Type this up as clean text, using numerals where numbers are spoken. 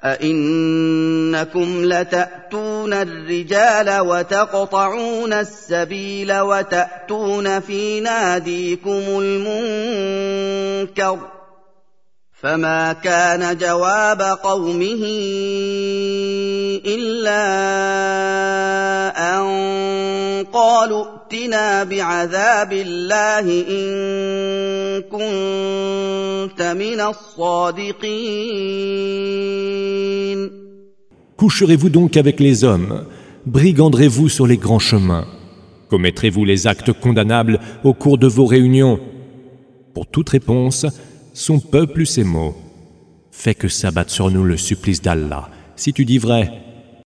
أئنكم لتأتون الرجال وتقطعون السبيل وتأتون في ناديكم المنكر فما كان جواب قومه إلا أن قالوا ائتنا بعذاب الله إن كنت من الصادقين. Coucherez-vous donc avec les hommes? Briganderez-vous sur les grands chemins? Commettrez-vous les actes condamnables au cours de vos réunions? Pour toute réponse, son peuple eut ces mots. Fais que s'abatte sur nous le supplice d'Allah, si tu dis vrai.